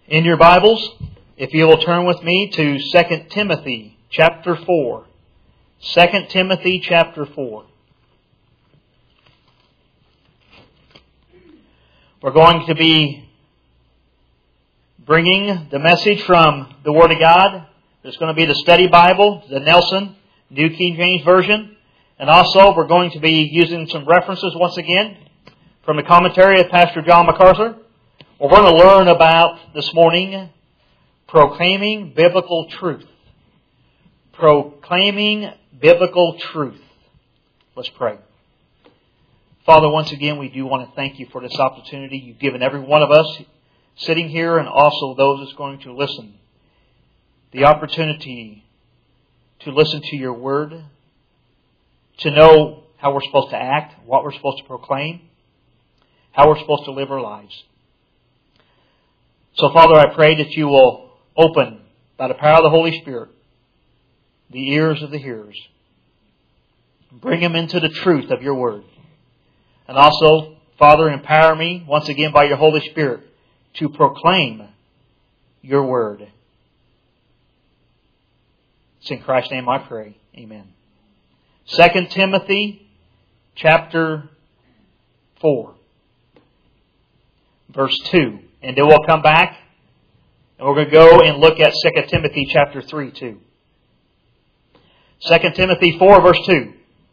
In your Bibles, if you will turn with me to 2 Timothy chapter 4. 2 Timothy chapter 4. We're going to be bringing the message from the Word of God. There's going to be the Study Bible, the Nelson New King James Version. And also we're going to be using some references once again from the commentary of Pastor John MacArthur. We're going to learn about, this morning, proclaiming biblical truth. Proclaiming biblical truth. Let's pray. Father, once again, we do want to thank you for this opportunity you've given every one of us sitting here and also those that's going to listen. The opportunity to listen to your word, to know how we're supposed to act, what we're supposed to proclaim, how we're supposed to live our lives. So, Father, I pray that you will open, by the power of the Holy Spirit, the ears of the hearers. Bring them into the truth of your word. And also, Father, empower me, once again, by your Holy Spirit, to proclaim your word. It's in Christ's name I pray. Amen. 2 Timothy chapter 4, verse 2. And then we'll come back and we're going to go and look at 2 Timothy chapter 3 too. 2 Timothy 4 verse 2.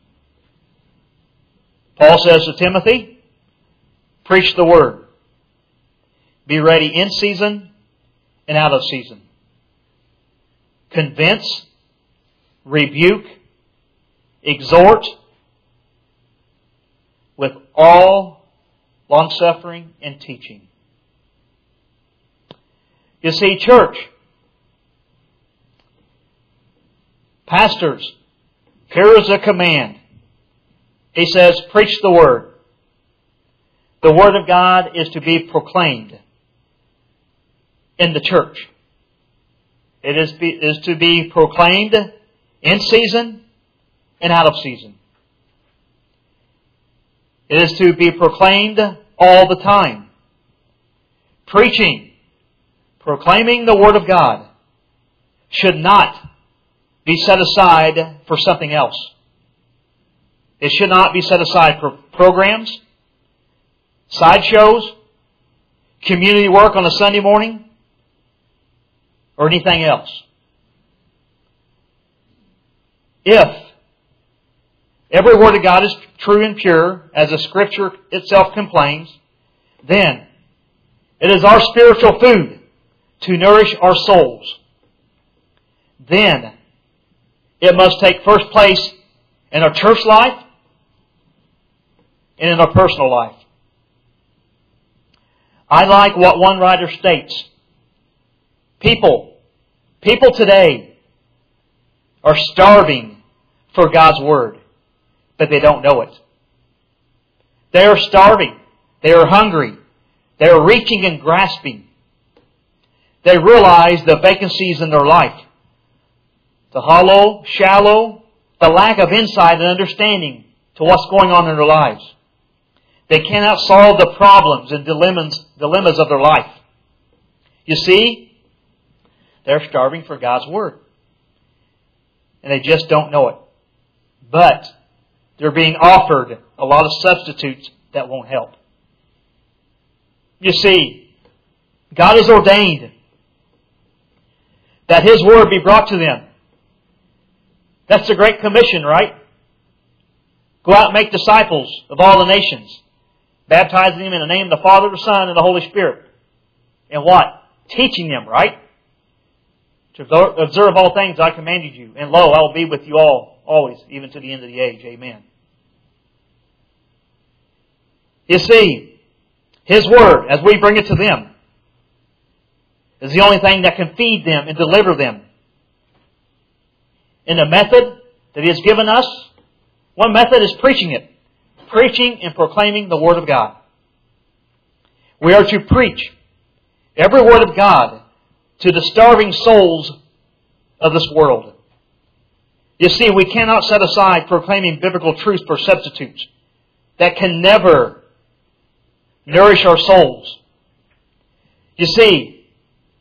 Paul says to Timothy, preach the word. Be ready in season and out of season. Convince, rebuke, exhort with all longsuffering and teaching. You see, church, pastors, here is a command. He says, preach the word. The word of God is to be proclaimed in the church. It is to be proclaimed in season and out of season. It is to be proclaimed all the time. Preaching, proclaiming the Word of God should not be set aside for something else. It should not be set aside for programs, sideshows, community work on a Sunday morning, or anything else. If every word of God is true and pure, as the Scripture itself complains, then it is our spiritual food to nourish our souls. Then it must take first place in our church life and in our personal life. I like what one writer states. People today are starving for God's Word, but they don't know it. They are starving. They are hungry. They are reaching and grasping. They realize the vacancies in their life. The hollow, shallow, the lack of insight and understanding to what's going on in their lives. They cannot solve the problems and dilemmas of their life. You see, they're starving for God's Word. And they just don't know it. But they're being offered a lot of substitutes that won't help. You see, God has ordained that His Word be brought to them. That's the Great Commission, right? Go out and make disciples of all the nations, baptizing them in the name of the Father, the Son, and the Holy Spirit. And what? Teaching them, right? To observe all things I commanded you. And lo, I will be with you all, always, even to the end of the age. Amen. You see, His Word, as we bring it to them, is the only thing that can feed them and deliver them. In the method that He has given us, one method is preaching it. Preaching and proclaiming the Word of God. We are to preach every Word of God to the starving souls of this world. You see, we cannot set aside proclaiming biblical truth for substitutes that can never nourish our souls. You see,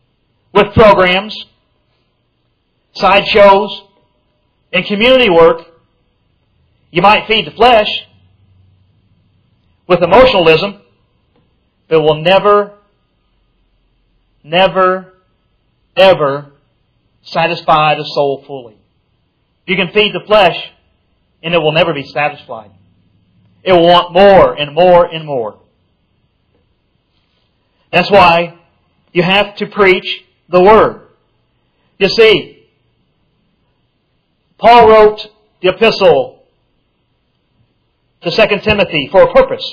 with programs, sideshows, and community work, you might feed the flesh with emotionalism, but it will never, ever satisfy the soul fully. You can feed the flesh, and it will never be satisfied. It will want more and more and more. That's why you have to preach the Word. You see, Paul wrote the epistle to 2 Timothy for a purpose.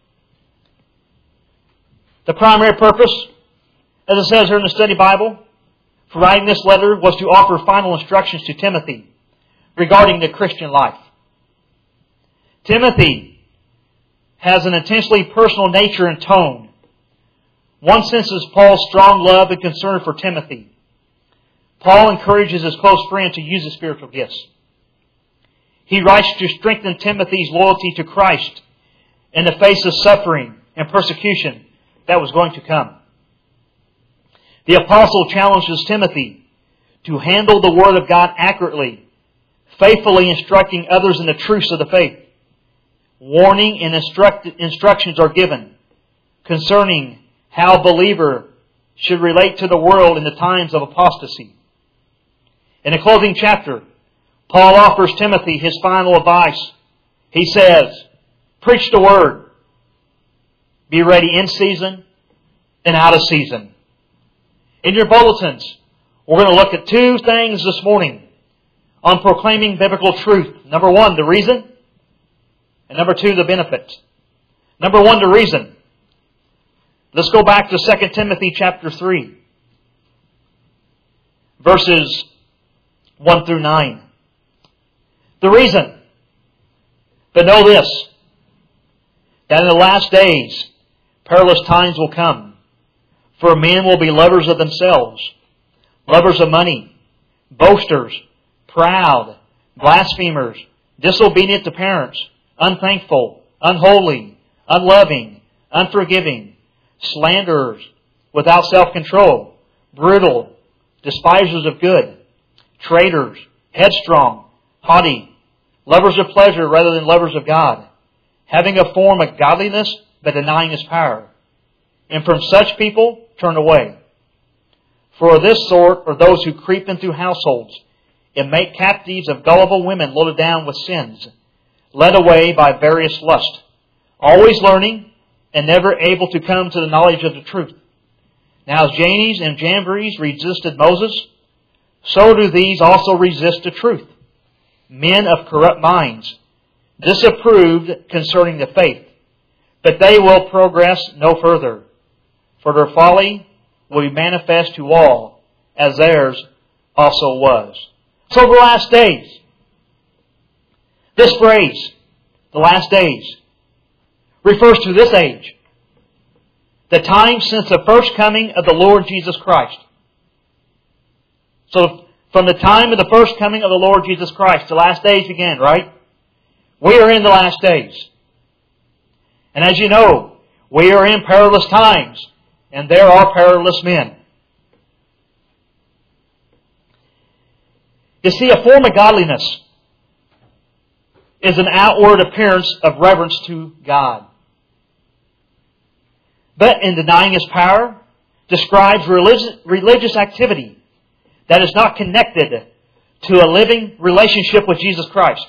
The primary purpose, as it says here in the study Bible, for writing this letter was to offer final instructions to Timothy regarding the Christian life. Timothy has an intensely personal nature and tone. One senses Paul's strong love and concern for Timothy. Paul encourages his close friend to use his spiritual gifts. He writes to strengthen Timothy's loyalty to Christ in the face of suffering and persecution that was going to come. The apostle challenges Timothy to handle the Word of God accurately, faithfully instructing others in the truths of the faith. Warning and instructions are given concerning how a believer should relate to the world in the times of apostasy. In the closing chapter, Paul offers Timothy his final advice. He says, preach the Word. Be ready in season and out of season. In your bulletins, we're going to look at two things this morning on proclaiming biblical truth. Number one, the reason. And number two, the benefit. Number one, the reason. Let's go back to 2 Timothy chapter 3. Verses 1 through 9. The reason. But know this, that in the last days, perilous times will come. For men will be lovers of themselves, lovers of money, boasters, proud, blasphemers, disobedient to parents, unthankful, unholy, unloving, unforgiving, slanderers, without self-control, brutal, despisers of good, traitors, headstrong, haughty, lovers of pleasure rather than lovers of God, having a form of godliness but denying His power. And from such people turn away. For this sort are those who creep into households and make captives of gullible women loaded down with sins, led away by various lusts, always learning and never able to come to the knowledge of the truth. Now as Jannes and Jambres resisted Moses, so do these also resist the truth. Men of corrupt minds, disapproved concerning the faith, but they will progress no further. For their folly will be manifest to all, as theirs also was. So the last days. This phrase, the last days, refers to this age. The time since the first coming of the Lord Jesus Christ. So from the time of the first coming of the Lord Jesus Christ, the last days began, right? We are in the last days. And as you know, we are in perilous times. And there are perilous men. You see, a form of godliness is an outward appearance of reverence to God. But in denying His power, describes religious activity that is not connected to a living relationship with Jesus Christ.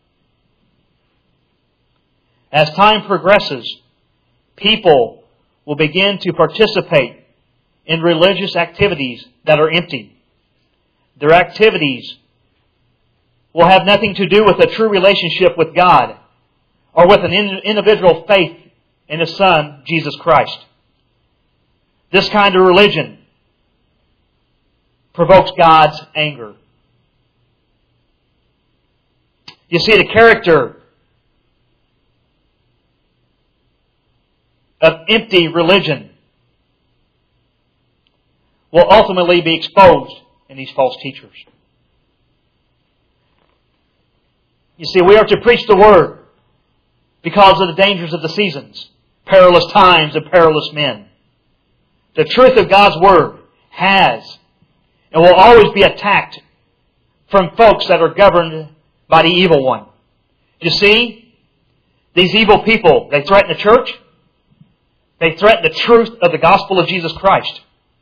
As time progresses, people will begin to participate in religious activities that are empty. Their activities will have nothing to do with a true relationship with God or with an individual faith in His Son, Jesus Christ. This kind of religion provokes God's anger. You see, the character of empty religion will ultimately be exposed in these false teachers. You see, we are to preach the Word because of the dangers of the seasons, perilous times and perilous men. The truth of God's Word has and will always be attacked from folks that are governed by the evil one. You see, these evil people, they threaten the church. They threaten the truth of the gospel of Jesus Christ.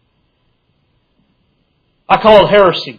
I call it heresy.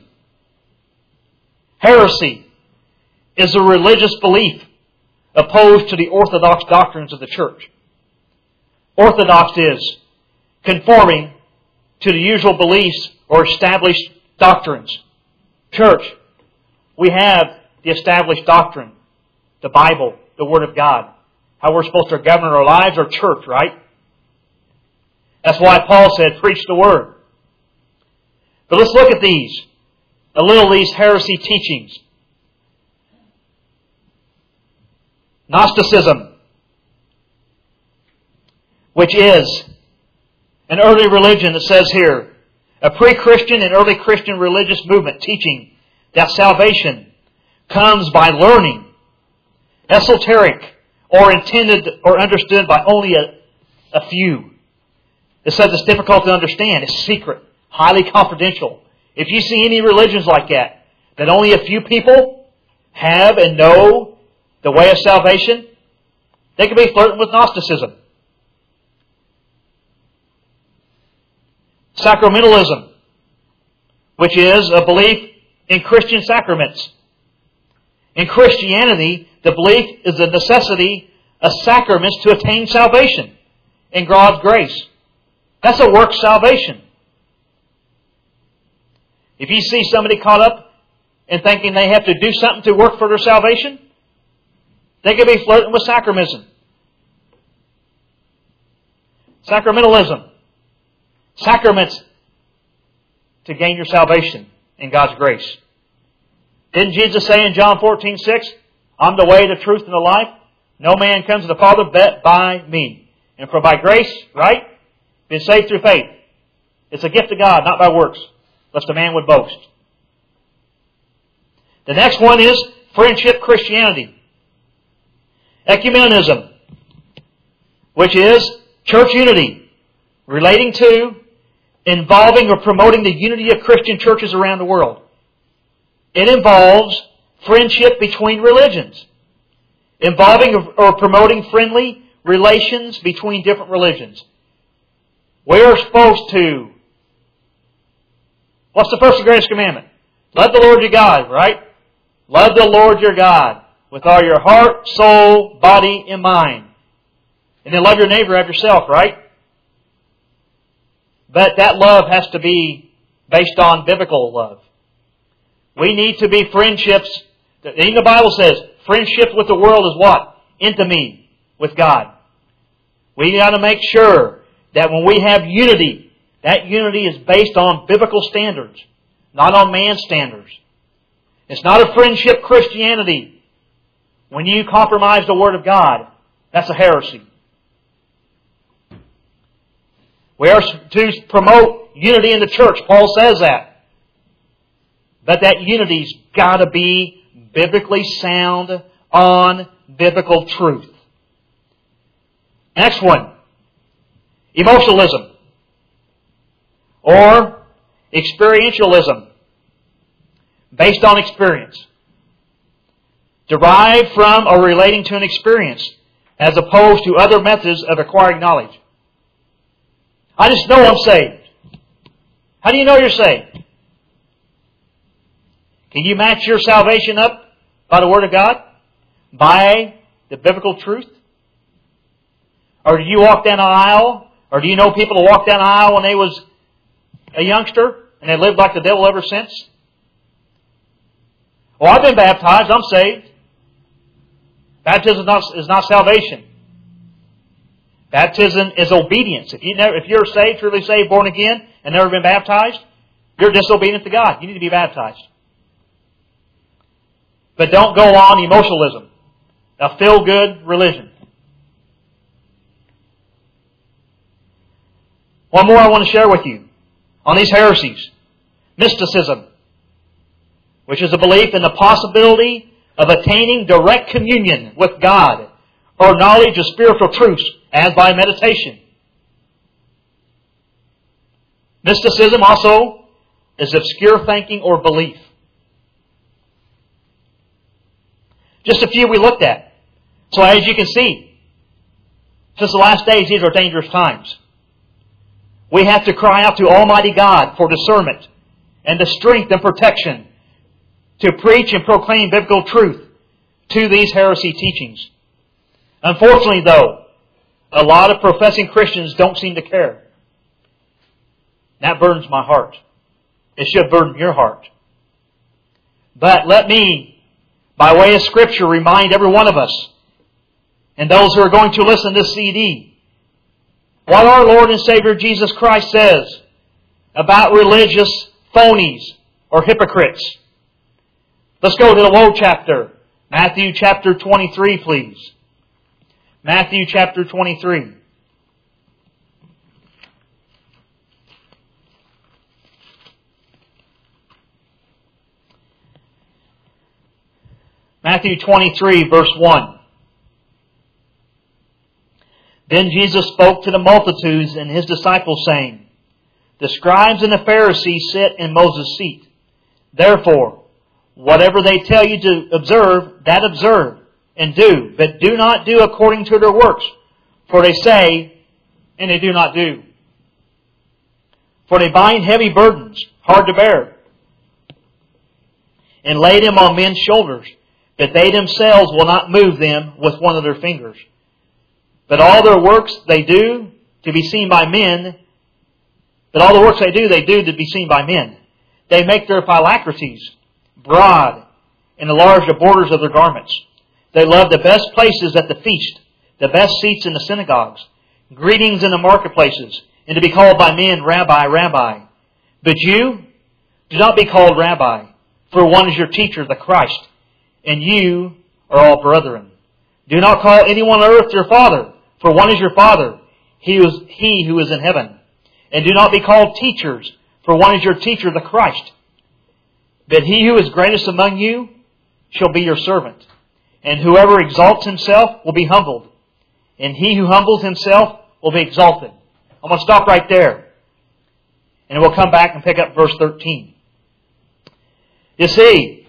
Heresy is a religious belief opposed to the orthodox doctrines of the church. Orthodox is conforming to the usual beliefs or established doctrines. Church, we have the established doctrine, the Bible, the Word of God. How we're supposed to govern our lives, our church, right? That's why Paul said, preach the Word. But let's look at these. A little of these heresy teachings. Gnosticism, which is an early religion, it says here, a pre-Christian and early Christian religious movement teaching that salvation comes by learning, esoteric, or intended or understood by only a few. It says it's difficult to understand. It's secret, highly confidential. If you see any religions like that only a few people have and know the way of salvation, they could be flirting with Gnosticism. Sacramentalism, which is a belief in Christian sacraments. In Christianity, the belief is the necessity of sacraments to attain salvation in God's grace. That's a work salvation. If you see somebody caught up in thinking they have to do something to work for their salvation, they could be flirting with sacramentism. Sacramentalism. Sacraments to gain your salvation in God's grace. Didn't Jesus say in John 14:6, I'm the way, the truth, and the life? No man comes to the Father but by me. And for by grace, right? Been saved through faith. It's a gift of God, not by works, lest a man would boast. The next one is friendship Christianity. Ecumenism, which is church unity, relating to, involving, or promoting the unity of Christian churches around the world. It involves friendship between religions, involving or promoting friendly relations between different religions. We are supposed to, what's the first and greatest commandment? Love the Lord your God, right? Love the Lord your God with all your heart, soul, body, and mind. And then love your neighbor as yourself, right? But that love has to be based on biblical love. We need to be friendships. Even the Bible says, friendship with the world is what? Enmity with God. We got to make sure that when we have unity, that unity is based on biblical standards, not on man's standards. It's not a friendship Christianity. When you compromise the Word of God, that's a heresy. We are to promote unity in the church. Paul says that. But that unity's got to be biblically sound on biblical truth. Next one. Emotionalism. Or experientialism. Based on experience. Derived from or relating to an experience, as opposed to other methods of acquiring knowledge. I just know I'm saved. How do you know you're saved? Can you match your salvation up by the Word of God? By the biblical truth? Or do you walk down an aisle? Or do you know people who walked down an aisle when they was a youngster and they lived like the devil ever since? Well, I've been baptized. I'm saved. Baptism is not salvation. Baptism is obedience. If you're saved, truly saved, born again, and never been baptized, you're disobedient to God. You need to be baptized. But don't go on emotionalism, a feel-good religion. One more I want to share with you on these heresies. Mysticism, which is a belief in the possibility of attaining direct communion with God or knowledge of spiritual truths as by meditation. Mysticism also is obscure thinking or belief. Just a few we looked at. So as you can see, since the last days, these are dangerous times. We have to cry out to Almighty God for discernment and the strength and protection to preach and proclaim biblical truth to these heresy teachings. Unfortunately, though, a lot of professing Christians don't seem to care. That burdens my heart. It should burden your heart. But let me, by way of Scripture, remind every one of us, and those who are going to listen to this CD, what our Lord and Savior Jesus Christ says about religious phonies or hypocrites. Let's go to the woe chapter. Matthew chapter 23, please. Matthew chapter 23. Matthew 23, verse 1. Then Jesus spoke to the multitudes and His disciples, saying, The scribes and the Pharisees sit in Moses' seat. Therefore, whatever they tell you to observe, that observe and do. But do not do according to their works. For they say, and they do not do. For they bind heavy burdens, hard to bear, and lay them on men's shoulders, but they themselves will not move them with one of their fingers. But all their works they do to be seen by men. But all the works they do to be seen by men. They make their phylacteries broad and enlarge the borders of their garments. They love the best places at the feast, the best seats in the synagogues, greetings in the marketplaces, and to be called by men, Rabbi, Rabbi. But you, do not be called Rabbi, for one is your teacher, the Christ, and you are all brethren. Do not call anyone on earth your father, for one is your Father, He who is in heaven. And do not be called teachers, for one is your teacher, the Christ. But he who is greatest among you shall be your servant. And whoever exalts himself will be humbled, and he who humbles himself will be exalted. I'm going to stop right there. And we'll come back and pick up verse 13. You see,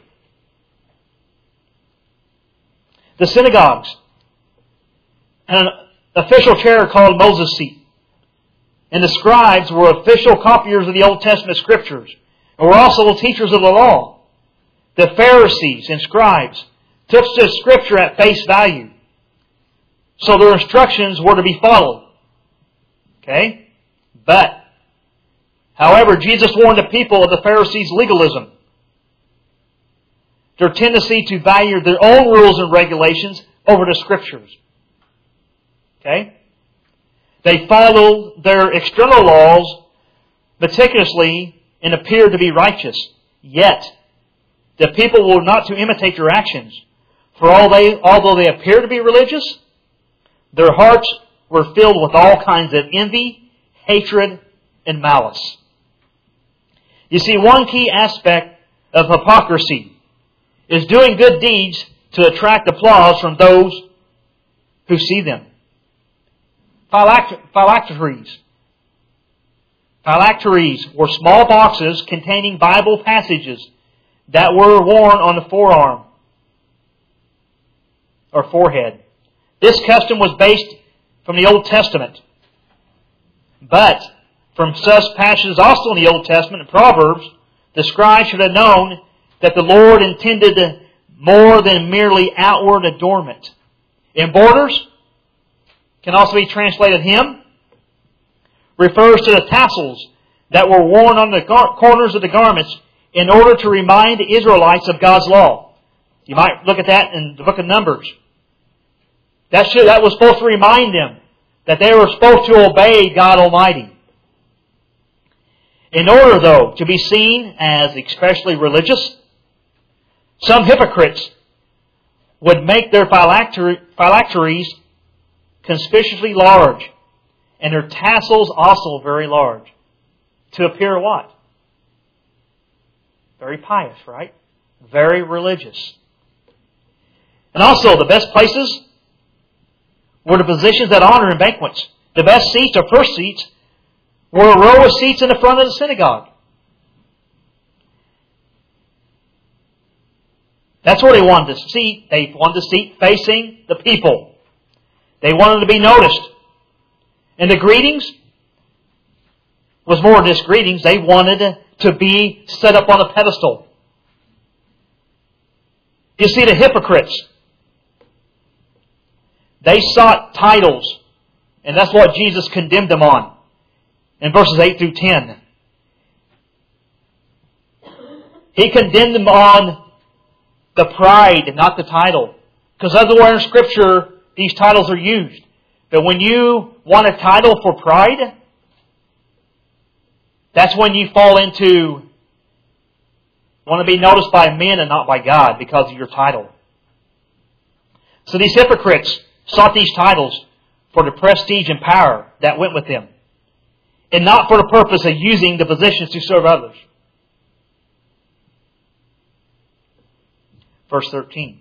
the synagogues had an official chair called Moses' seat. And the scribes were official copiers of the Old Testament Scriptures, and were also the teachers of the law. The Pharisees and scribes took the Scripture at face value, so their instructions were to be followed. Okay? But, however, Jesus warned the people of the Pharisees' legalism, their tendency to value their own rules and regulations over the Scriptures. Okay? They followed their external laws meticulously and appeared to be righteous. Yet, the people were not to imitate their actions. For although they appear to be religious, their hearts were filled with all kinds of envy, hatred, and malice. You see, one key aspect of hypocrisy is doing good deeds to attract applause from those who see them. Phylacteries. Phylacteries were small boxes containing Bible passages that were worn on the forearm or forehead. This custom was based from the Old Testament. But from such passages also in the Old Testament and Proverbs, the scribe should have known that the Lord intended more than merely outward adornment. And borders can also be translated hem, refers to the tassels that were worn on the corners of the garments in order to remind the Israelites of God's law. You might look at that in the book of Numbers. That was supposed to remind them that they were supposed to obey God Almighty. In order, though, to be seen as especially religious, some hypocrites would make their phylacteries conspicuously large, and their tassels also very large, to appear what? Very pious, right? Very religious. And also, the best places were the positions at honor in banquets. The best seats or first seats were a row of seats in the front of the synagogue. That's where they wanted to seat. They wanted to seat facing the people. They wanted to be noticed. And the greetings was more than just greetings. They wanted to be set up on a pedestal. You see, the hypocrites, they sought titles. And that's what Jesus condemned them on in verses 8 through 10. He condemned them on the pride and not the title. Because everywhere in Scripture, these titles are used. But when you want a title for pride, that's when you fall into want to be noticed by men and not by God because of your title. So these hypocrites sought these titles for the prestige and power that went with them, and not for the purpose of using the positions to serve others. Verse 13.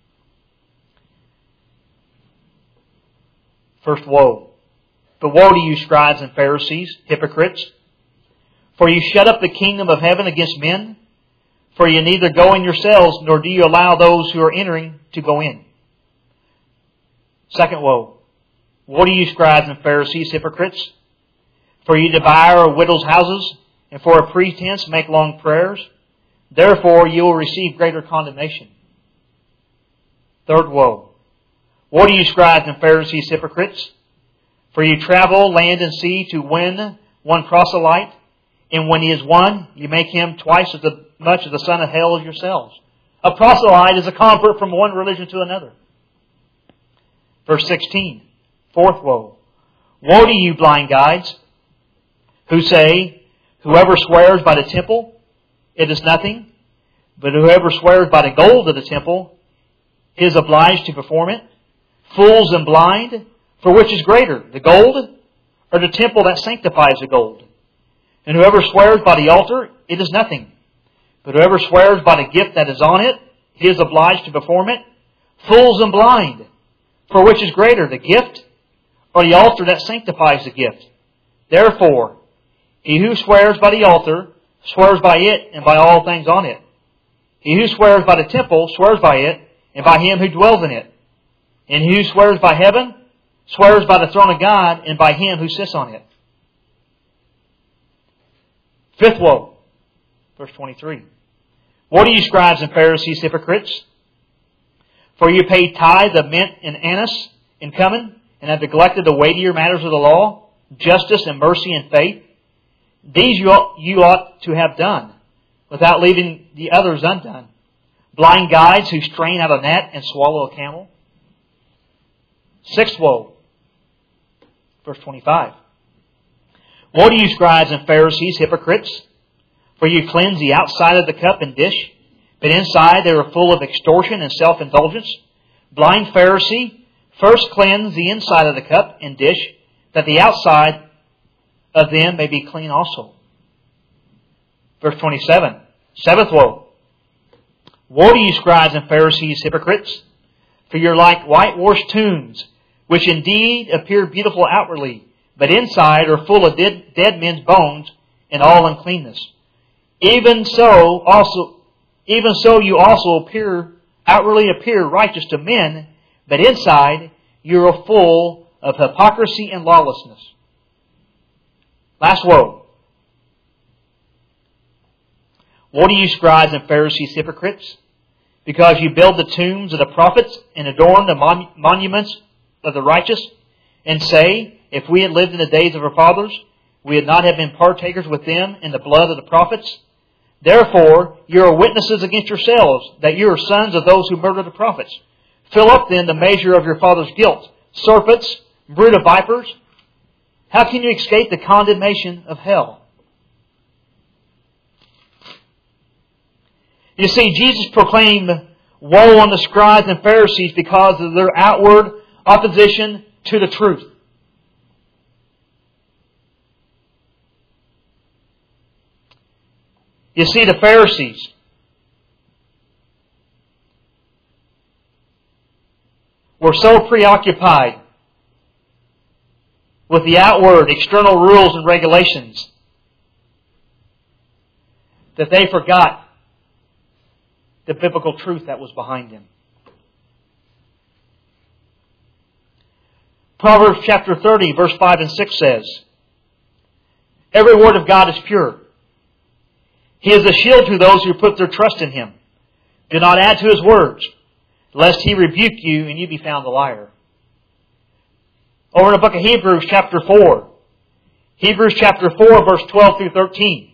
First woe. But woe to you, scribes and Pharisees, hypocrites! For you shut up the kingdom of heaven against men, for you neither go in yourselves, nor do you allow those who are entering to go in. Second woe. Woe to you, scribes and Pharisees, hypocrites! For you devour widows' houses, and for a pretense make long prayers. Therefore you will receive greater condemnation. Third woe. Woe to you, scribes and Pharisees, hypocrites! For you travel land and sea to win one proselyte, and when he is won, you make him twice as much of the son of hell as yourselves. A proselyte is a convert from one religion to another. Verse 16. Fourth woe. Woe to you, blind guides, who say, whoever swears by the temple, it is nothing, but whoever swears by the gold of the temple, is obliged to perform it. Fools and blind, for which is greater, the gold or the temple that sanctifies the gold? And whoever swears by the altar, it is nothing, but whoever swears by the gift that is on it, he is obliged to perform it. Fools and blind, for which is greater, the gift or the altar that sanctifies the gift? Therefore, he who swears by the altar swears by it and by all things on it. He who swears by the temple swears by it and by him who dwells in it. And he who swears by heaven swears by the throne of God and by him who sits on it. Fifth woe. Verse 23. Woe to you, scribes and Pharisees, hypocrites! For you pay tithe of mint and anise and cumin, and have neglected the weightier matters of the law, justice and mercy and faith. These you ought to have done, without leaving the others undone. Blind guides who strain out a gnat and swallow a camel. Sixth woe. Verse 25. Woe to you, scribes and Pharisees, hypocrites! For you cleanse the outside of the cup and dish, but inside they are full of extortion and self-indulgence. Blind Pharisee, first cleanse the inside of the cup and dish, that the outside of them may be clean also. Verse 27. Seventh woe. Woe to you, scribes and Pharisees, hypocrites! For you are like whitewashed tombs, which indeed appear beautiful outwardly, but inside are full of dead men's bones and all uncleanness. Even so you also outwardly appear righteous to men, but inside you are full of hypocrisy and lawlessness. Last woe. Woe to you, scribes and Pharisees, hypocrites! Because you build the tombs of the prophets and adorn the monuments of the righteous, and say, if we had lived in the days of our fathers, we would not have been partakers with them in the blood of the prophets. Therefore, you are witnesses against yourselves that you are sons of those who murder the prophets. Fill up then the measure of your father's guilt. Serpents, brood of vipers, how can you escape the condemnation of hell? You see, Jesus proclaimed woe on the scribes and Pharisees because of their outward opposition to the truth. You see, the Pharisees were so preoccupied with the outward external rules and regulations that they forgot the biblical truth that was behind them. Proverbs chapter 30, verse 5 and 6 says, "Every word of God is pure. He is a shield to those who put their trust in Him. Do not add to His words, lest He rebuke you and you be found a liar." Over in the book of Hebrews chapter 4. Hebrews chapter 4, verse 12 through 13.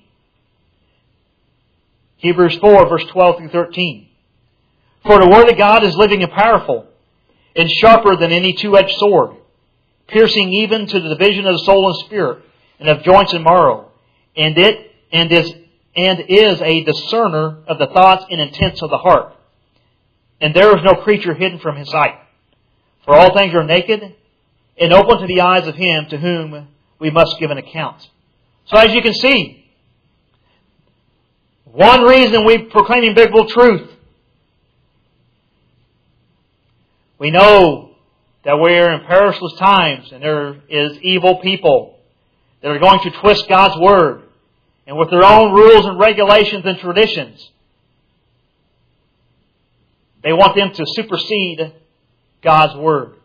Hebrews 4, verse 12 through 13. "For the Word of God is living and powerful, and sharper than any two-edged sword, piercing even to the division of the soul and spirit, and of joints and marrow, and is a discerner of the thoughts and intents of the heart. And there is no creature hidden from His sight. For all things are naked and open to the eyes of Him to whom we must give an account." So as you can see, one reason we're proclaiming biblical truth, we know that we're in perilous times and there is evil people that are going to twist God's Word and with their own rules and regulations and traditions, they want them to supersede God's Word.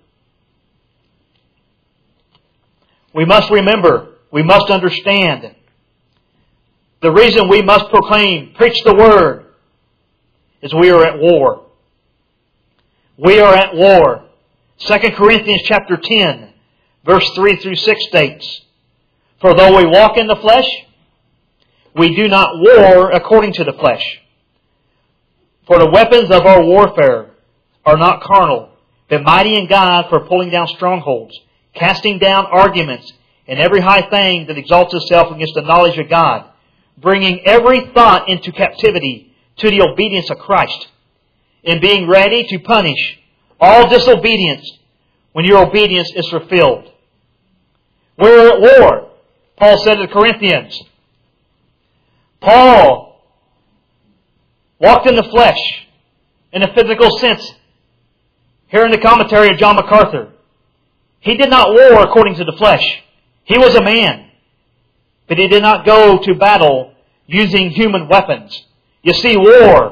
We must remember, we must understand, the reason we must proclaim, preach the Word, is we are at war. We are at war. 2 Corinthians chapter 10, verse 3 through 6 states, "For though we walk in the flesh, we do not war according to the flesh. For the weapons of our warfare are not carnal, but mighty in God for pulling down strongholds, casting down arguments, and every high thing that exalts itself against the knowledge of God, bringing every thought into captivity to the obedience of Christ, and being ready to punish all disobedience when your obedience is fulfilled." We're at war. Paul said to the Corinthians. Paul walked in the flesh, in a physical sense. Here in the commentary of John MacArthur, he did not war according to the flesh. He was a man, but he did not go to battle using human weapons. You see, war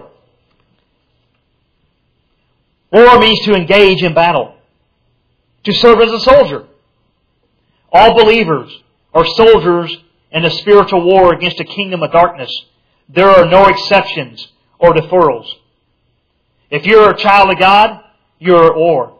means to engage in battle, to serve as a soldier. All believers are soldiers in a spiritual war against the kingdom of darkness. There are no exceptions or deferrals. If you're a child of God, you're at war.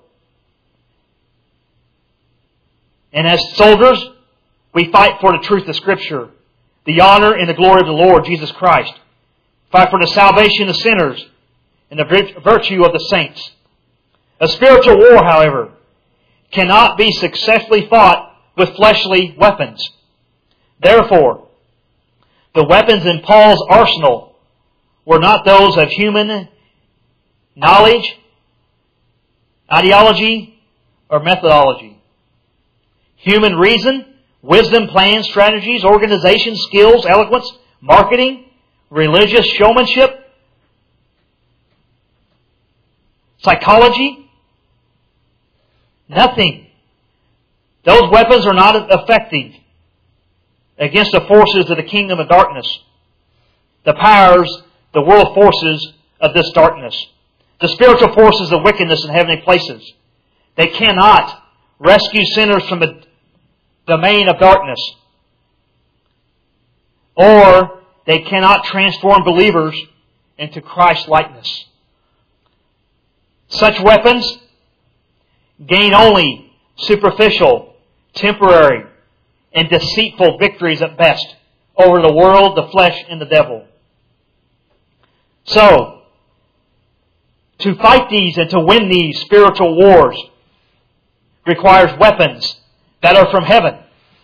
And as soldiers, we fight for the truth of Scripture, the honor and the glory of the Lord Jesus Christ. Fight for the salvation of sinners and the virtue of the saints. A spiritual war, however, cannot be successfully fought with fleshly weapons. Therefore, the weapons in Paul's arsenal were not those of human knowledge, ideology, or methodology. Human reason, wisdom, plans, strategies, organization, skills, eloquence, marketing, religious showmanship, psychology, nothing. Those weapons are not effective against the forces of the kingdom of darkness, the powers, the world forces of this darkness, the spiritual forces of wickedness in heavenly places. They cannot rescue sinners from the domain of darkness, or they cannot transform believers into Christ's likeness. Such weapons gain only superficial, temporary, and deceitful victories at best over the world, the flesh, and the devil. So, to fight these and to win these spiritual wars requires weapons that are from heaven.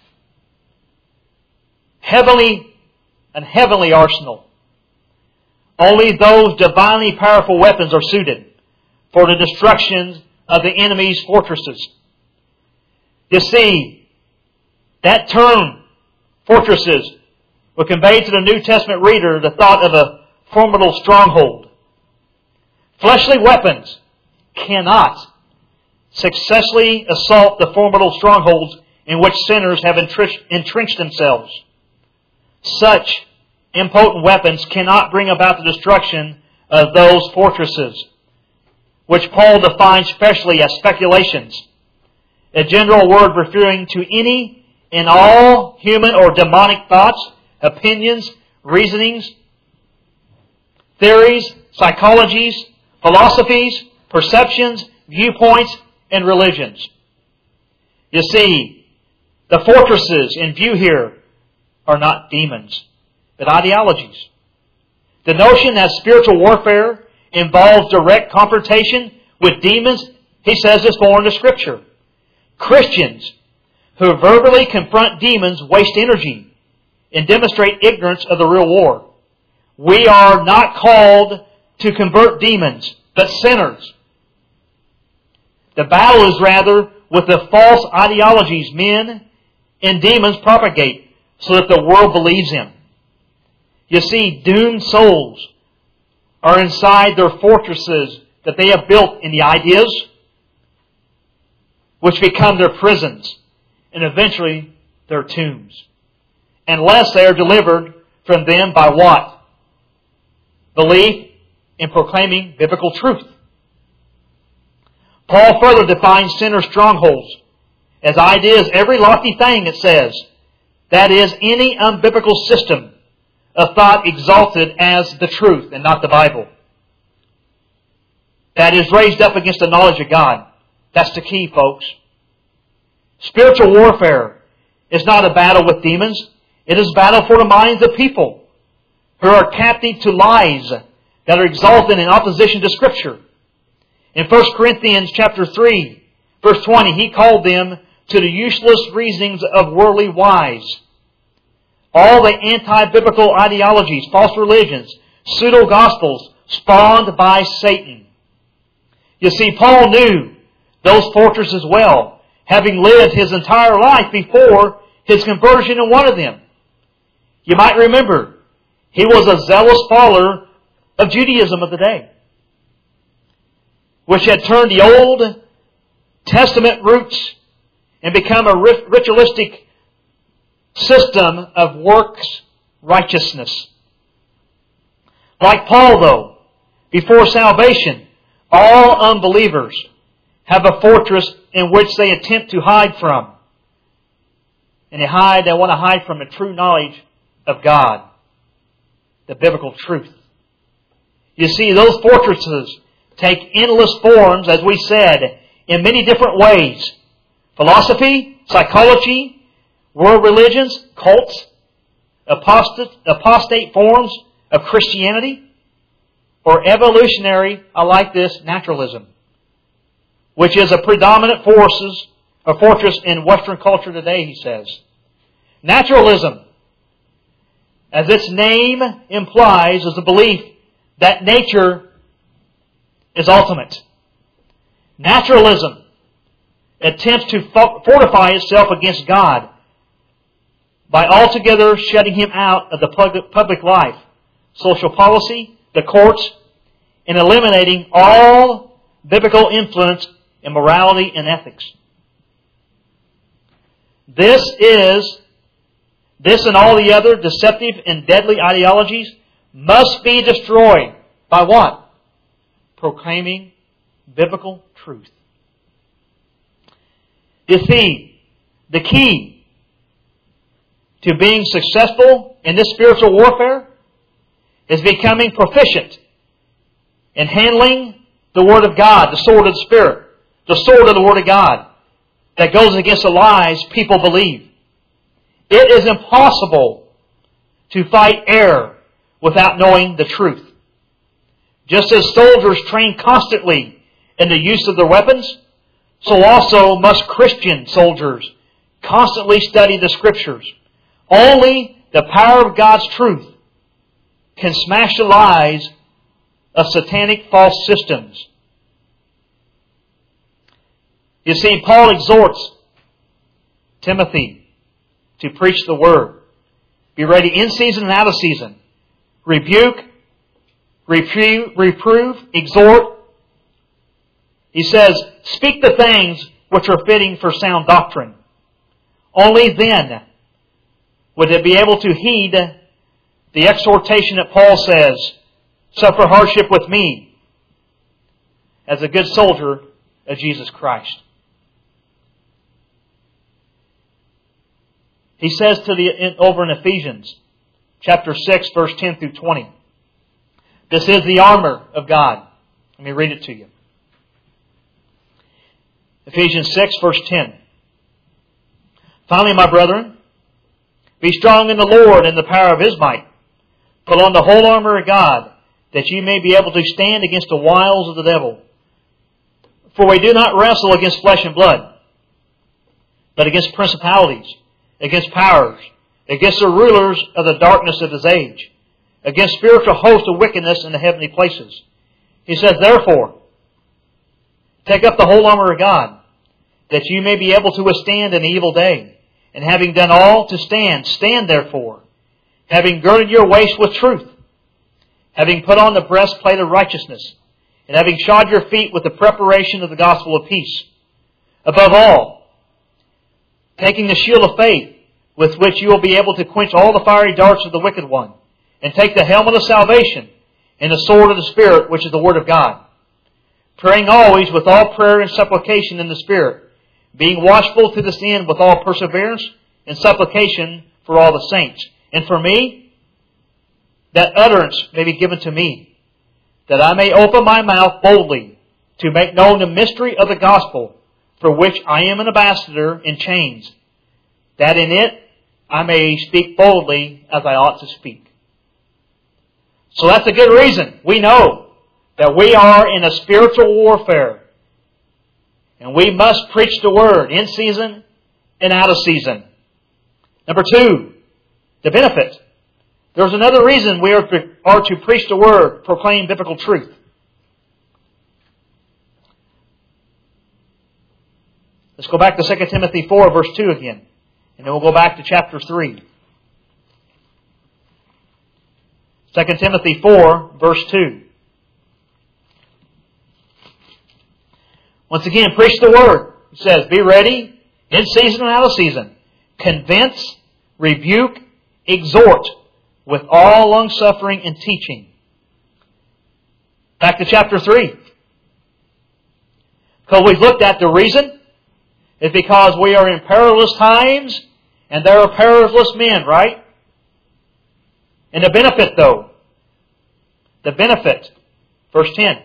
An heavenly arsenal. Only those divinely powerful weapons are suited for the destruction of the enemy's fortresses. You see, that term, fortresses, will convey to the New Testament reader the thought of a formidable stronghold. Fleshly weapons cannot successfully assault the formidable strongholds in which sinners have entrenched themselves. Such impotent weapons cannot bring about the destruction of those fortresses, which Paul defines specially as speculations, a general word referring to any and all human or demonic thoughts, opinions, reasonings, theories, psychologies, philosophies, perceptions, viewpoints, and religions. You see, the fortresses in view here are not demons, but ideologies. The notion that spiritual warfare involves direct confrontation with demons, he says, is foreign to Scripture. Christians who verbally confront demons waste energy and demonstrate ignorance of the real war. We are not called to convert demons, but sinners. The battle is rather with the false ideologies men and demons propagate so that the world believes them. You see, doomed souls are inside their fortresses that they have built in the ideas, which become their prisons and eventually their tombs, unless they are delivered from them by what? Belief in proclaiming biblical truth. Paul further defines sinners' strongholds as ideas, every lofty thing, it says, that is any unbiblical system of thought exalted as the truth and not the Bible, that is raised up against the knowledge of God. That's the key, folks. Spiritual warfare is not a battle with demons. It is a battle for the minds of people who are captive to lies that are exalted in opposition to Scripture. In 1 Corinthians chapter 3, verse 20, he called them to the useless reasonings of worldly wise. All the anti-biblical ideologies, false religions, pseudo-gospels spawned by Satan. You see, Paul knew those fortresses well, having lived his entire life before his conversion in one of them. You might remember, he was a zealous follower of Judaism of the day, which had turned the Old Testament roots and become a ritualistic system of works righteousness. Like Paul, though, before salvation, all unbelievers have a fortress in which they attempt to hide from. And they want to hide from the true knowledge of God, the biblical truth. You see, those fortresses take endless forms, as we said, in many different ways. Philosophy, psychology, world religions, cults, apostate forms of Christianity, or evolutionary, I like this, naturalism, which is a predominant fortress in Western culture today, he says. Naturalism, as its name implies, is the belief that nature is ultimate. Naturalism attempts to fortify itself against God by altogether shutting Him out of the public life, social policy, the courts, and eliminating all biblical influence in morality and ethics. This and all the other deceptive and deadly ideologies must be destroyed by what? Proclaiming biblical truth. You see, the key to being successful in this spiritual warfare is becoming proficient in handling the Word of God, the sword of the Spirit, the sword of the Word of God that goes against the lies people believe. It is impossible to fight error without knowing the truth. Just as soldiers train constantly in the use of their weapons, so also must Christian soldiers constantly study the Scriptures. Only the power of God's truth can smash the lies of satanic false systems. You see, Paul exhorts Timothy to preach the Word. Be ready in season and out of season. Rebuke, reprove, exhort. He says, speak the things which are fitting for sound doctrine. Only then would they be able to heed the exhortation that Paul says suffer hardship with me as a good soldier of Jesus Christ. He says over in Ephesians chapter 6, verse 10 through 20. This is the armor of God. Let me read it to you. Ephesians 6, verse 10. Finally, my brethren, be strong in the Lord and the power of His might. Put on the whole armor of God, that ye may be able to stand against the wiles of the devil. For we do not wrestle against flesh and blood, but against principalities, against powers, against the rulers of the darkness of this age, against spiritual hosts of wickedness in the heavenly places. He says, therefore, take up the whole armor of God, that you may be able to withstand an evil day. And having done all to stand, stand therefore, having girded your waist with truth, having put on the breastplate of righteousness, and having shod your feet with the preparation of the gospel of peace. Above all, taking the shield of faith, with which you will be able to quench all the fiery darts of the wicked one, and take the helmet of salvation, and the sword of the Spirit, which is the Word of God. Praying always with all prayer and supplication in the Spirit, being watchful to this end with all perseverance and supplication for all the saints. And for me, that utterance may be given to me, that I may open my mouth boldly to make known the mystery of the gospel, for which I am an ambassador in chains, that in it I may speak boldly as I ought to speak. So that's a good reason. We know that we are in a spiritual warfare. And we must preach the Word in season and out of season. Number 2, the benefit. There's another reason we are to preach the Word, proclaim biblical truth. Let's go back to 2 Timothy 4, verse 2 again. And then we'll go back to chapter 3. 2 Timothy 4, verse 2. Once again, preach the Word. It says, be ready in season and out of season. Convince, rebuke, exhort with all longsuffering and teaching. Back to chapter 3. Because we've looked at the reason is because we are in perilous times and there are perilous men, right? And the benefit though. The benefit. Verse 10.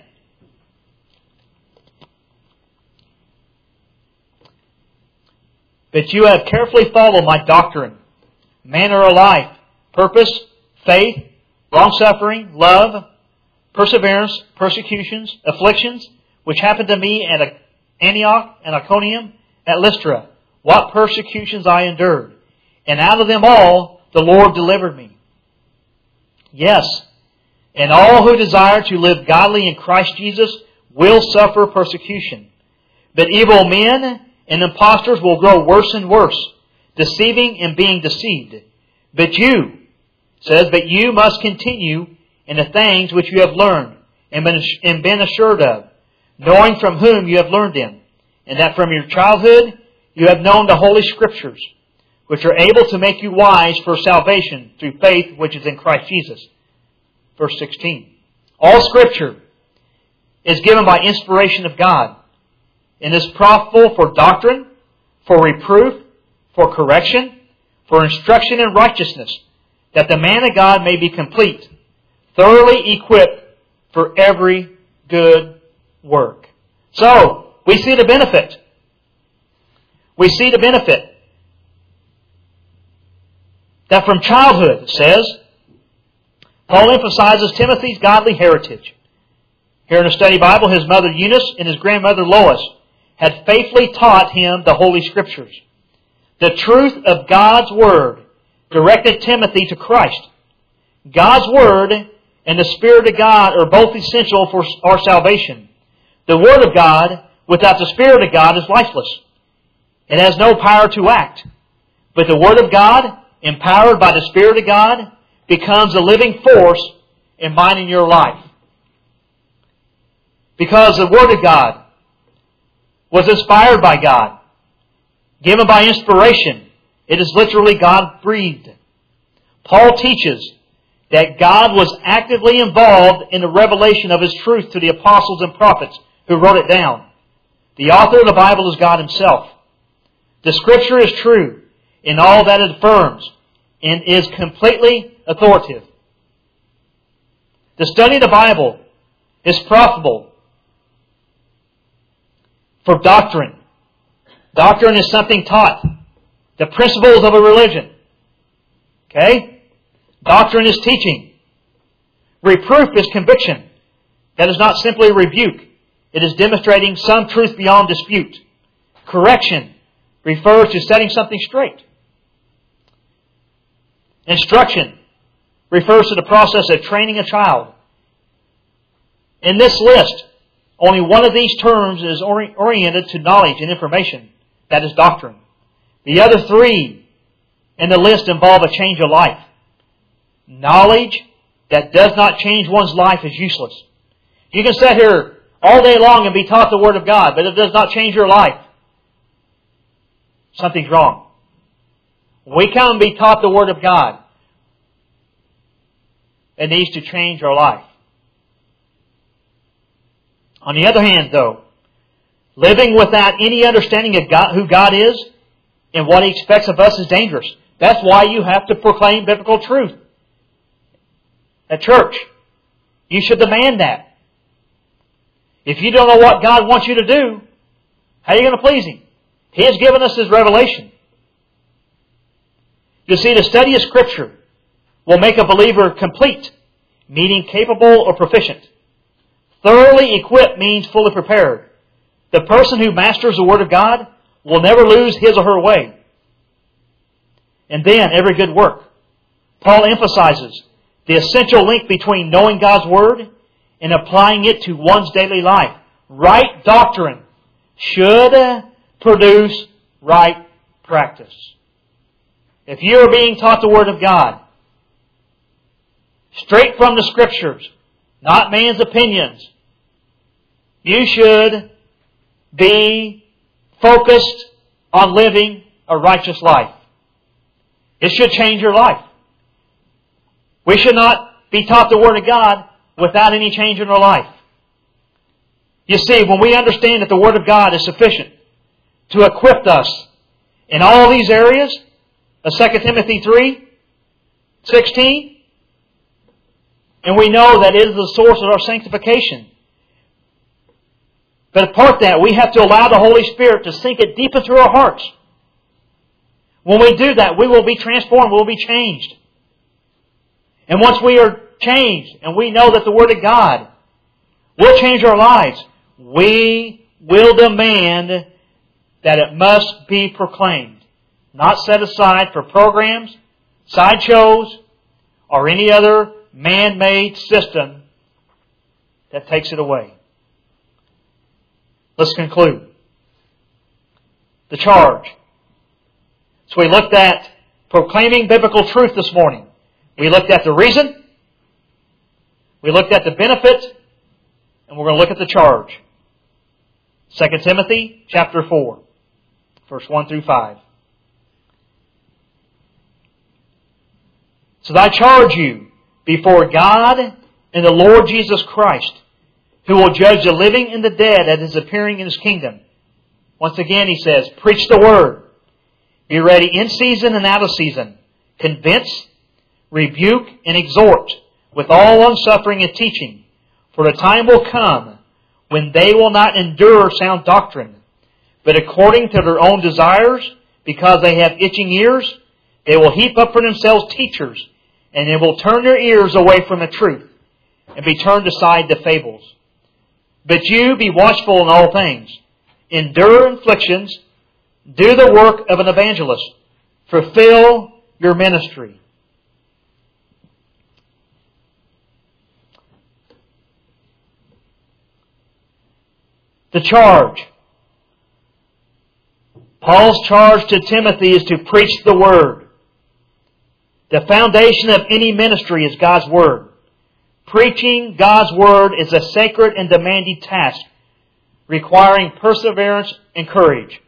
But you have carefully followed my doctrine, manner of life, purpose, faith, long-suffering, love, perseverance, persecutions, afflictions, which happened to me at Antioch and Iconium, at Lystra. What persecutions I endured. And out of them all the Lord delivered me. Yes, and all who desire to live godly in Christ Jesus will suffer persecution. But evil men and impostors will grow worse and worse, deceiving and being deceived. But you must continue in the things which you have learned and been assured of, knowing from whom you have learned them, and that from your childhood you have known the Holy Scriptures, which are able to make you wise for salvation through faith which is in Christ Jesus. Verse 16. All Scripture is given by inspiration of God, and is profitable for doctrine, for reproof, for correction, for instruction in righteousness, that the man of God may be complete, thoroughly equipped for every good work. So, we see the benefit. We see the benefit. That from childhood, it says, Paul emphasizes Timothy's godly heritage. Here in the study Bible, his mother Eunice and his grandmother Lois had faithfully taught him the Holy Scriptures. The truth of God's Word directed Timothy to Christ. God's Word and the Spirit of God are both essential for our salvation. The Word of God without the Spirit of God is lifeless. It has no power to act. But the Word of God, empowered by the Spirit of God, becomes a living force in mine and your life. Because the Word of God was inspired by God, given by inspiration. It is literally God-breathed. Paul teaches that God was actively involved in the revelation of His truth to the apostles and prophets who wrote it down. The author of the Bible is God Himself. The Scripture is true in all that it affirms and is completely authoritative. The study of the Bible is profitable for doctrine. Doctrine is something taught. The principles of a religion. Okay? Doctrine is teaching. Reproof is conviction. That is not simply a rebuke. It is demonstrating some truth beyond dispute. Correction refers to setting something straight. Instruction refers to the process of training a child. In this list, only one of these terms is oriented to knowledge and information. That is doctrine. The other three in the list involve a change of life. Knowledge that does not change one's life is useless. You can sit here all day long and be taught the Word of God, but it does not change your life. Something's wrong. We come and be taught the Word of God. It needs to change our life. On the other hand, though, living without any understanding of God, who God is and what He expects of us is dangerous. That's why you have to proclaim biblical truth. At church, you should demand that. If you don't know what God wants you to do, how are you going to please Him? He has given us His revelation. You see, the study of Scripture will make a believer complete, meaning capable or proficient. Thoroughly equipped means fully prepared. The person who masters the Word of God will never lose his or her way. And then, every good work. Paul emphasizes the essential link between knowing God's Word and applying it to one's daily life. Right doctrine should produce right practice. If you are being taught the Word of God, straight from the Scriptures, not man's opinions, you should be focused on living a righteous life. It should change your life. We should not be taught the Word of God without any change in our life. You see, when we understand that the Word of God is sufficient to equip us in all these areas of 2 Timothy 3:16, and we know that it is the source of our sanctification. But apart from that, we have to allow the Holy Spirit to sink it deep into our hearts. When we do that, we will be transformed, we will be changed. And once we are changed, and we know that the Word of God will change our lives, we will demand that it must be proclaimed, not set aside for programs, sideshows, or any other man-made system that takes it away. Let's conclude. The charge. So we looked at proclaiming biblical truth this morning. We looked at the reason. We looked at the benefit. And we're going to look at the charge. 2 Timothy chapter 4, verse 1 through 5. So I charge you before God and the Lord Jesus Christ, who will judge the living and the dead at His appearing in His kingdom. Once again, he says, preach the Word. Be ready in season and out of season. Convince, rebuke, and exhort with all longsuffering and teaching. For the time will come when they will not endure sound doctrine, but according to their own desires, because they have itching ears, they will heap up for themselves teachers, and they will turn their ears away from the truth, and be turned aside to fables. But you be watchful in all things. Endure afflictions. Do the work of an evangelist. Fulfill your ministry. The charge. Paul's charge to Timothy is to preach the Word. The foundation of any ministry is God's Word. Preaching God's Word is a sacred and demanding task, requiring perseverance and courage.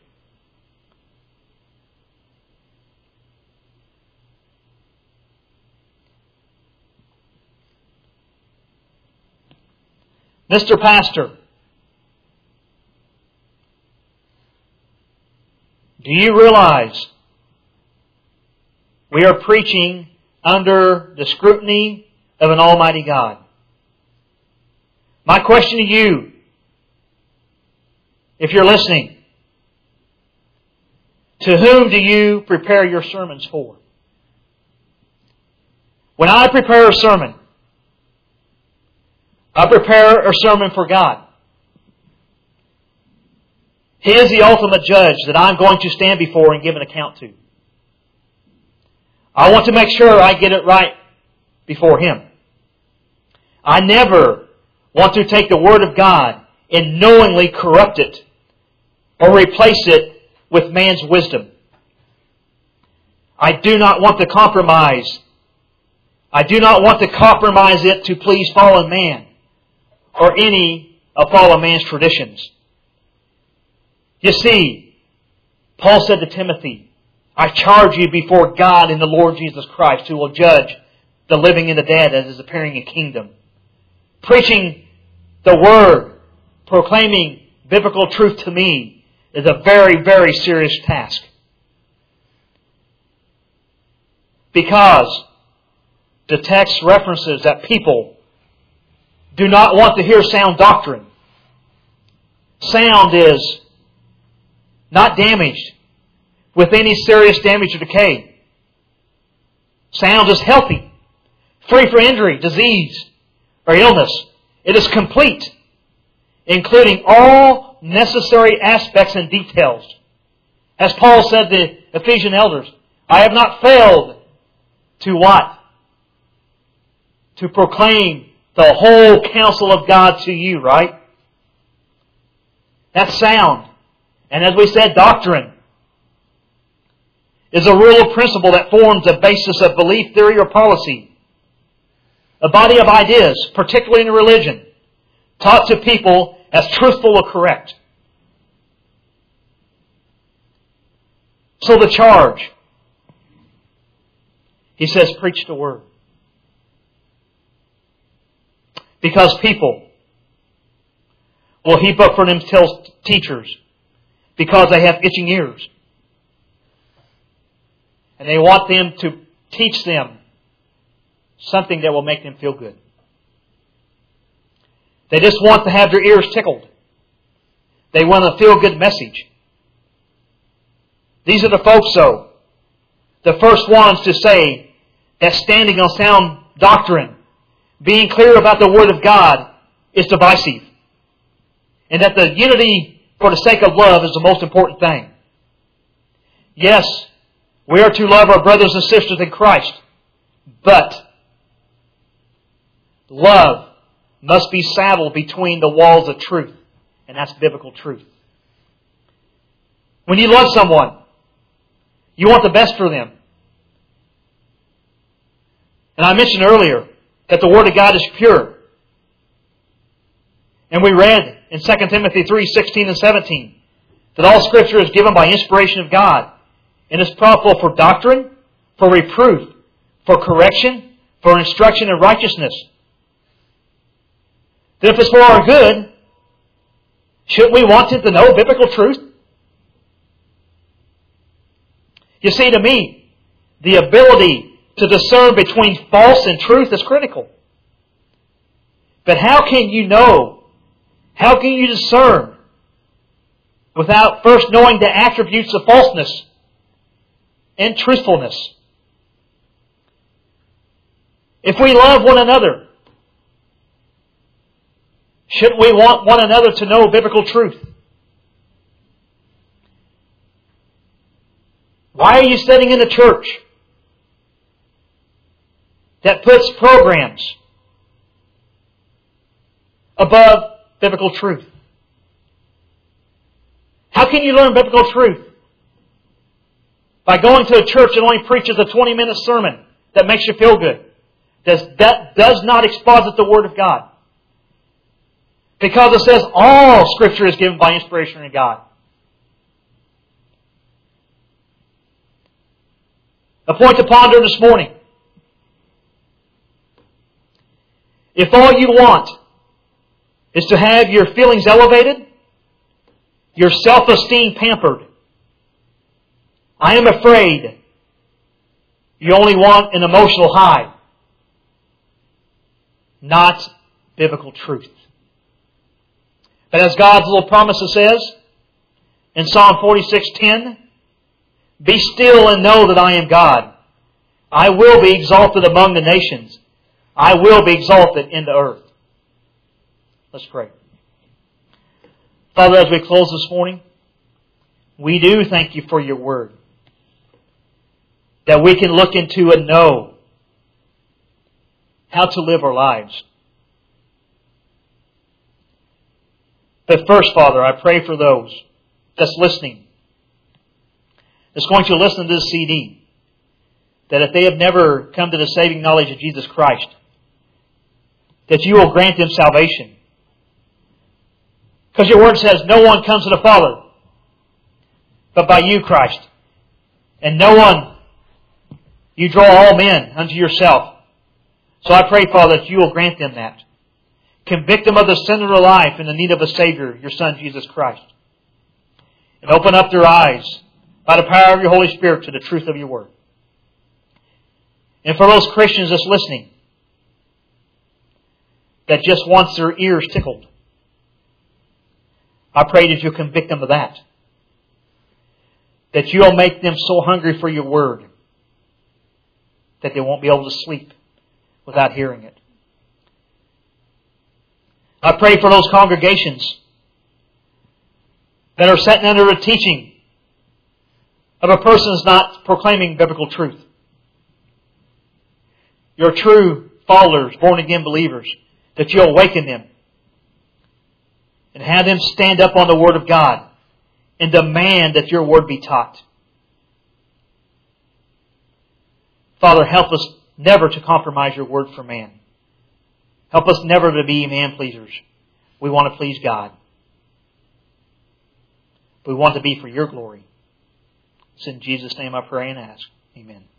Mr. Pastor, do you realize we are preaching under the scrutiny of an almighty God? My question to you, if you're listening, to whom do you prepare your sermons for? When I prepare a sermon, I prepare a sermon for God. He is the ultimate judge that I'm going to stand before and give an account to. I want to make sure I get it right before Him. I never want to take the Word of God and knowingly corrupt it or replace it with man's wisdom. I do not want to compromise. I do not want to compromise it to please fallen man or any of fallen man's traditions. You see, Paul said to Timothy, I charge you before God and the Lord Jesus Christ, who will judge the living and the dead as is appearing in kingdom. Preaching the Word, proclaiming biblical truth to me is a very, very serious task. Because the text references that people do not want to hear sound doctrine. Sound is not damaged with any serious damage or decay. Sound is healthy, free from injury, disease, or illness. It is complete, including all necessary aspects and details. As Paul said to the Ephesian elders, I have not failed to what? To proclaim the whole counsel of God to you, right? That's sound. And as we said, doctrine is a rule of principle that forms a basis of belief, theory, or policy. A body of ideas, particularly in religion, taught to people as truthful or correct. So the charge, he says, preach the Word. Because people will heap up for themselves teachers because they have itching ears. And they want them to teach them something that will make them feel good. They just want to have their ears tickled. They want a feel-good message. These are the folks, though, the first ones to say that standing on sound doctrine, being clear about the Word of God, is divisive. And that the unity for the sake of love is the most important thing. Yes, we are to love our brothers and sisters in Christ, but love must be saddled between the walls of truth, and that's biblical truth. When you love someone, you want the best for them. And I mentioned earlier that the Word of God is pure. And we read in 2 Timothy 3:16 and 17 that all Scripture is given by inspiration of God and is profitable for doctrine, for reproof, for correction, for instruction in righteousness. That if it's for our good, shouldn't we want to know biblical truth? You see, to me, the ability to discern between false and truth is critical. But how can you know? How can you discern without first knowing the attributes of falseness and truthfulness? If we love one another, shouldn't we want one another to know biblical truth? Why are you sitting in a church that puts programs above biblical truth? How can you learn biblical truth? By going to a church that only preaches a 20-minute sermon that makes you feel good. That does not exposit the Word of God. Because it says all Scripture is given by inspiration of God. A point to ponder this morning. If all you want is to have your feelings elevated, your self-esteem pampered. I am afraid you only want an emotional high, not biblical truth. But as God's little promise says in Psalm 46:10, be still and know that I am God. I will be exalted among the nations. I will be exalted in the earth. Let's pray. Father, as we close this morning, we do thank you for your word, that we can look into and know how to live our lives. But first, Father, I pray for those that's listening, that's going to listen to this CD, that if they have never come to the saving knowledge of Jesus Christ, that you will grant them salvation. Because your word says, no one comes to the Father but by you, Christ. And no one, you draw all men unto yourself. So I pray, Father, that you will grant them that. Convict them of the sin of their life and the need of a Savior, your Son, Jesus Christ. And open up their eyes by the power of your Holy Spirit to the truth of your word. And for those Christians that's listening, that just wants their ears tickled, I pray that you'll convict them of that. That you'll make them so hungry for your word that they won't be able to sleep without hearing it. I pray for those congregations that are sitting under the teaching of a person who's not proclaiming biblical truth. Your true followers, born-again believers, that you'll awaken them and have them stand up on the Word of God and demand that your Word be taught. Father, help us never to compromise your Word for man. Help us never to be man-pleasers. We want to please God. We want to be for your glory. It's in Jesus' name I pray and ask. Amen.